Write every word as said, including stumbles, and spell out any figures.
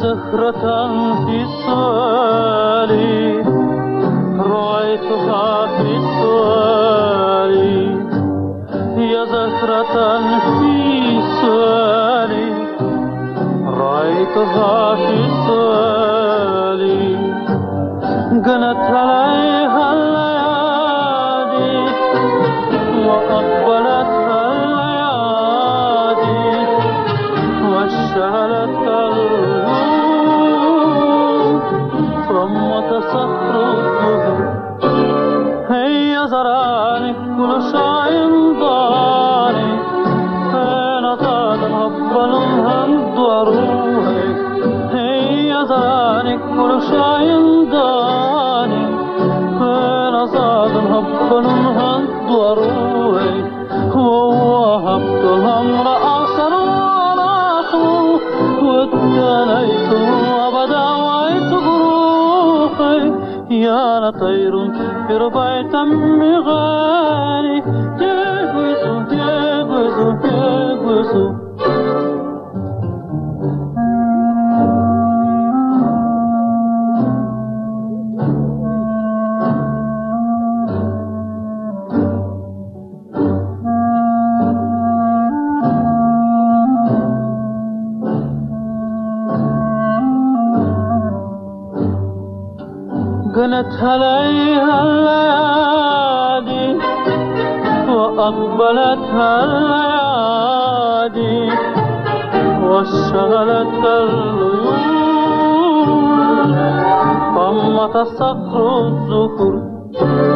زهرة في سؤالي رأيتها في سؤالي يا زهرة في سؤالي رأيتها في سؤالي جنت عليها الليالي وأقبلتها الليالي واشتعلت الروح ثم تصخر الظهر هي زرعني كل شيء ضاني فين طال هبل الهند وروحي هي زرعني كل شيء ضاني فين طال هبل الهند وروحي ووهبت الأمر أصلا واتنيت وبداويت بروحي يا لطير في ربيت مغاني يغوزو يغوزو يغوزو جنت عليها الليالي وأقبلتها الليالي واشتغلتها العيون ثم تصخر الزهور